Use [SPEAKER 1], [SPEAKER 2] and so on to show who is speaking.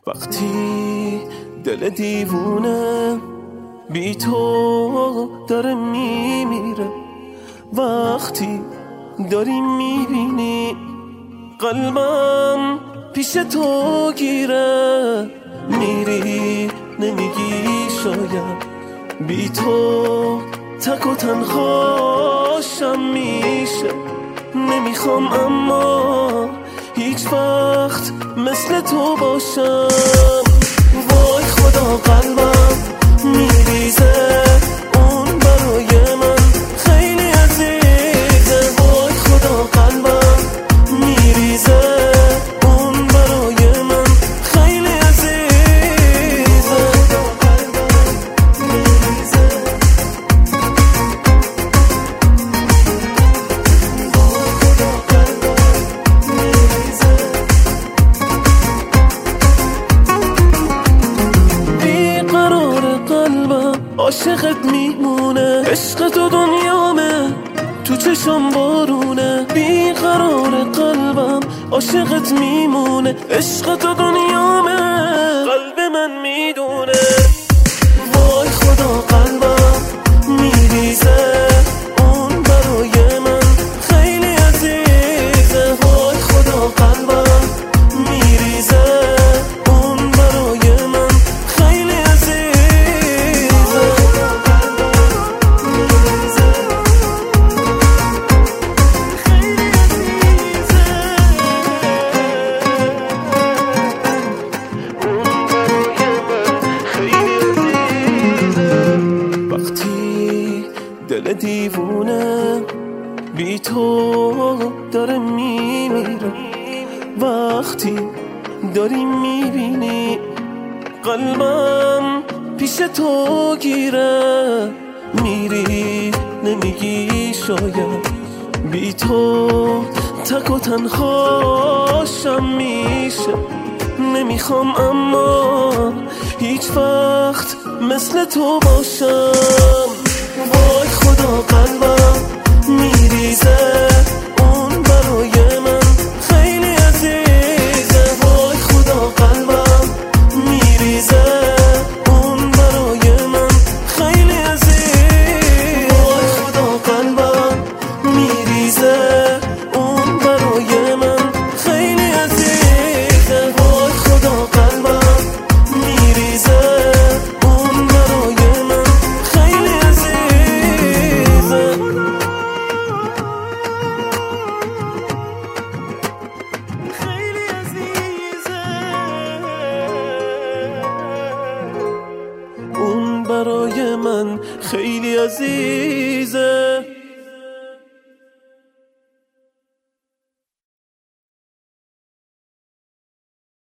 [SPEAKER 1] وقتی دل دیوونه بی تو داره میمیره، وقتی داری میبینی قلبم پیش تو گیره، میری نمیگی شاید بی تو تک و تنهاشم میشه. نمیخوام اما هیچ وقت مثل تو باشم. وای خدا قلبم میریزه، اون برای من خیلی عزیزه. وای خدا قلبم میریزه، اون برای من خیلی عزیزه. بیقرار قلبم عاشقت میمونه، عشق تو دنیامه تو چشم بارونه. بیقرار قلبم عاشقت میمونه، عشق تو دنیامه قلب من میدونه. وای خدا قلبم میریزه، اون برای من خیلی عزیزه. وای خدا قلبم میریزه، اون برای من خیلی عزیزه. وقتی دل دیوونه بی تو داره میمیره، وقتی داری میبینی قلبم پیش تو گیره، میری نمیگی شاید بی تو تک و تنهاشم میشه. نمیخوام اما هیچ وقت مثل تو باشم. وای خدا قلبم میریزه، اون برای من خیلی عزیزه. وای خدا قلبم میریزه، اون برای من خیلی عزیزه. وای خدا قلبم میریزه، اون برای من خیلی عزیزه. وای خدا قلبم میریزه، اون برای من خیلی عزیزه. خیلی عزیزه، اون برای من خیلی عزیزه.